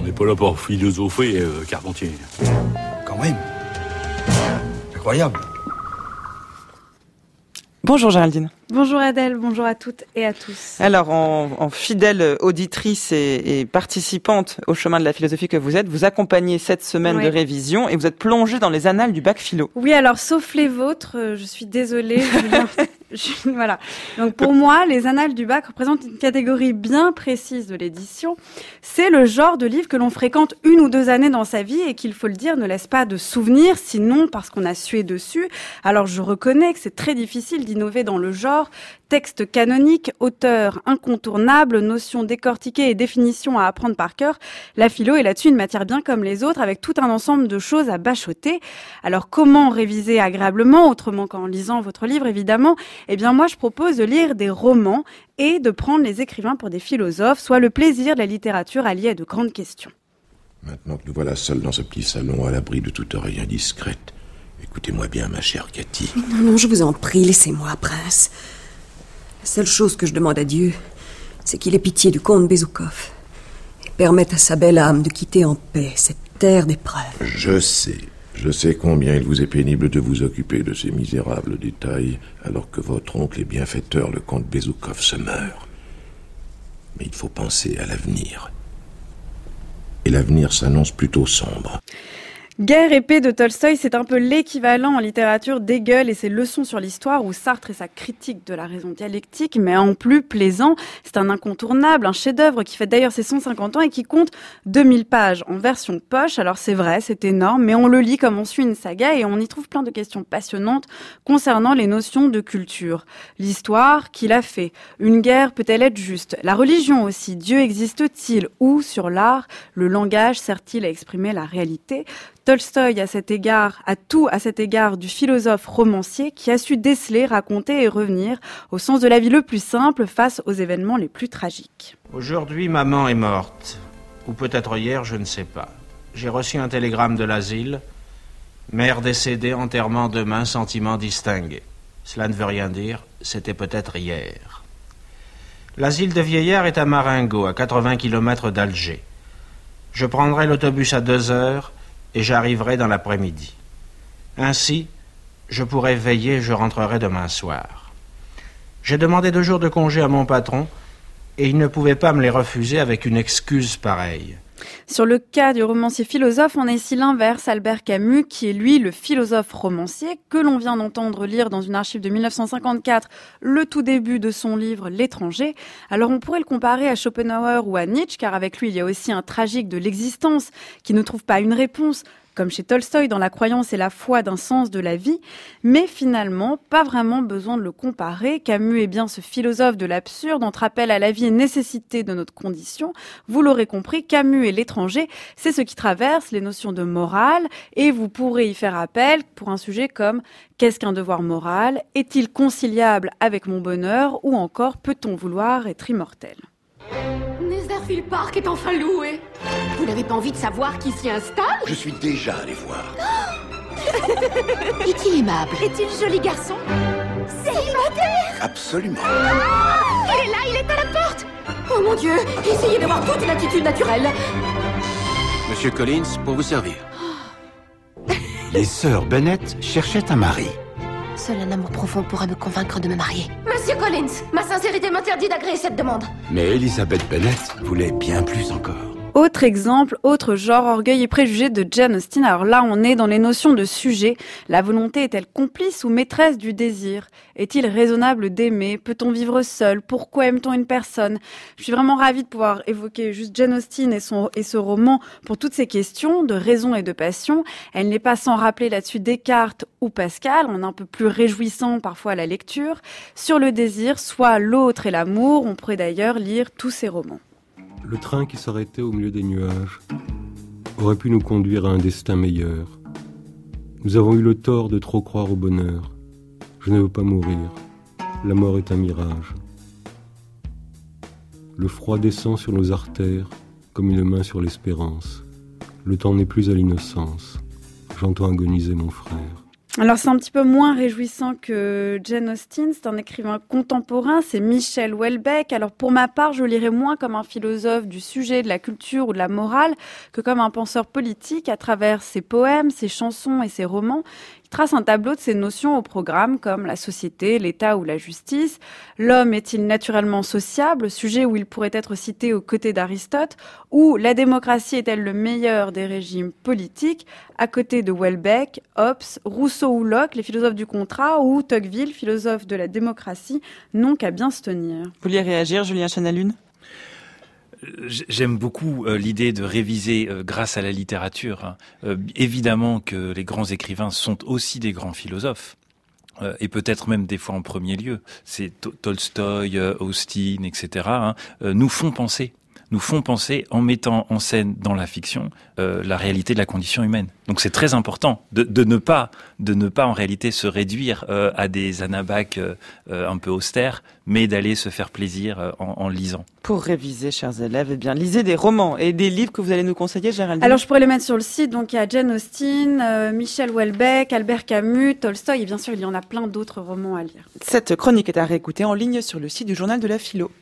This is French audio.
n'est pas là pour philosopher, Carpentier. Quand même. Incroyable. Bonjour Géraldine. Bonjour Adèle, bonjour à toutes et à tous. Alors, en fidèle auditrice et participante au chemin de la philosophie que vous êtes, vous accompagnez cette semaine de révision et vous êtes plongée dans les annales du bac philo. Oui, alors sauf les vôtres, je suis désolée. Voilà. Donc pour moi, les annales du bac représentent une catégorie bien précise de l'édition. C'est le genre de livre que l'on fréquente 1 ou 2 années dans sa vie et qu'il faut le dire ne laisse pas de souvenirs, sinon parce qu'on a sué dessus. Alors je reconnais que c'est très difficile d'innover dans le genre. Texte canonique, auteur incontournable, notions décortiquées et définitions à apprendre par cœur. La philo est là-dessus une matière bien comme les autres, avec tout un ensemble de choses à bachoter. Alors comment réviser agréablement, autrement qu'en lisant votre livre évidemment? Eh bien moi je propose de lire des romans et de prendre les écrivains pour des philosophes, soit le plaisir de la littérature alliée à de grandes questions. Maintenant que nous voilà seuls dans ce petit salon à l'abri de toute oreille indiscrète, écoutez-moi bien ma chère Cathy. Non, je vous en prie, laissez-moi, prince. La seule chose que je demande à Dieu, c'est qu'il ait pitié du comte Bezoukhov et permette à sa belle âme de quitter en paix cette terre d'épreuves. Je sais combien il vous est pénible de vous occuper de ces misérables détails alors que votre oncle et bienfaiteur, le comte Bezoukhov, se meurt. Mais il faut penser à l'avenir. Et l'avenir s'annonce plutôt sombre. Guerre et paix de Tolstoï, c'est un peu l'équivalent en littérature d'Hegel et ses leçons sur l'histoire ou Sartre et sa critique de la raison dialectique, mais en plus plaisant. C'est un incontournable, un chef-d'œuvre qui fête d'ailleurs ses 150 ans et qui compte 2000 pages en version poche. Alors c'est vrai, c'est énorme, mais on le lit comme on suit une saga et on y trouve plein de questions passionnantes concernant les notions de culture. L'histoire, qui l'a fait? Une guerre peut-elle être juste? La religion aussi, Dieu existe-t-il? Ou sur l'art, le langage sert-il à exprimer la réalité? Tolstoï, à cet égard du philosophe romancier qui a su déceler, raconter et revenir au sens de la vie le plus simple face aux événements les plus tragiques. Aujourd'hui, maman est morte. Ou peut-être hier, je ne sais pas. J'ai reçu un télégramme de l'asile. Mère décédée, enterrement demain, sentiment distingué. Cela ne veut rien dire, c'était peut-être hier. L'asile de vieillards est à Marengo, à 80 km d'Alger. Je prendrai l'autobus à 2h et j'arriverai dans l'après-midi. Ainsi, je pourrai veiller et je rentrerai demain soir. J'ai demandé 2 jours de congé à mon patron et il ne pouvait pas me les refuser avec une excuse pareille. Sur le cas du romancier philosophe, on est ici l'inverse, Albert Camus, qui est lui le philosophe romancier que l'on vient d'entendre lire dans une archive de 1954, le tout début de son livre L'étranger. Alors on pourrait le comparer à Schopenhauer ou à Nietzsche, car avec lui il y a aussi un tragique de l'existence qui ne trouve pas une réponse, comme chez Tolstoï dans la croyance et la foi d'un sens de la vie, mais finalement, pas vraiment besoin de le comparer. Camus est bien ce philosophe de l'absurde, entre appel à la vie et nécessité de notre condition. Vous l'aurez compris, Camus et l'étranger, c'est ce qui traverse les notions de morale, et vous pourrez y faire appel pour un sujet comme « Qu'est-ce qu'un devoir moral ? Est-il conciliable avec mon bonheur ? Ou encore, peut-on vouloir être immortel ?» Netherfield Park est enfin loué. Vous n'avez pas envie de savoir qui s'y installe? Je suis déjà allé voir. Est-il aimable? Est-il joli garçon? Célibataire? Absolument. Il est là, il est à la porte. Oh mon Dieu, essayez d'avoir toute une attitude naturelle. Monsieur Collins, pour vous servir. Les sœurs Bennett cherchaient un mari. Seul un amour profond pourra me convaincre de me marier. Monsieur Collins, ma sincérité m'interdit d'agréer cette demande. Mais Elizabeth Bennett voulait bien plus encore. Autre exemple, autre genre, Orgueil et préjugés de Jane Austen. Alors là, on est dans les notions de sujet. La volonté est-elle complice ou maîtresse du désir? Est-il raisonnable d'aimer? Peut-on vivre seul? Pourquoi aime-t-on une personne? Je suis vraiment ravie de pouvoir évoquer juste Jane Austen et ce roman pour toutes ces questions de raison et de passion. Elle n'est pas sans rappeler là-dessus Descartes ou Pascal, on est un peu plus réjouissant parfois à la lecture. Sur le désir, soit l'autre et l'amour, on pourrait d'ailleurs lire tous ces romans. Le train qui s'arrêtait au milieu des nuages aurait pu nous conduire à un destin meilleur. Nous avons eu le tort de trop croire au bonheur. Je ne veux pas mourir. La mort est un mirage. Le froid descend sur nos artères comme une main sur l'espérance. Le temps n'est plus à l'innocence. J'entends agoniser mon frère. Alors c'est un petit peu moins réjouissant que Jane Austen, c'est un écrivain contemporain, c'est Michel Houellebecq. Alors pour ma part, je lirais moins comme un philosophe du sujet, de la culture ou de la morale que comme un penseur politique à travers ses poèmes, ses chansons et ses romans. Il trace un tableau de ces notions au programme comme la société, l'État ou la justice. L'homme est-il naturellement sociable, sujet où il pourrait être cité aux côtés d'Aristote, ou la démocratie est-elle le meilleur des régimes politiques, à côté de Houellebecq, Hobbes, Rousseau ou Locke, les philosophes du contrat, ou Tocqueville, philosophe de la démocratie, n'ont qu'à bien se tenir. Vous vouliez réagir, Julien Chanalune ? J'aime beaucoup l'idée de réviser grâce à la littérature. Évidemment que les grands écrivains sont aussi des grands philosophes. Et peut-être même des fois en premier lieu. C'est Tolstoï, Austen, etc. Nous font penser en mettant en scène dans la fiction la réalité de la condition humaine. Donc c'est très important de ne pas en réalité se réduire à des anabacs un peu austères, mais d'aller se faire plaisir en lisant. Pour réviser, chers élèves, lisez des romans et des livres que vous allez nous conseiller, Géraldine. Alors je pourrais les mettre sur le site. Donc il y a Jane Austen, Michel Houellebecq, Albert Camus, Tolstoï et bien sûr il y en a plein d'autres romans à lire. Cette chronique est à réécouter en ligne sur le site du Journal de la Philo.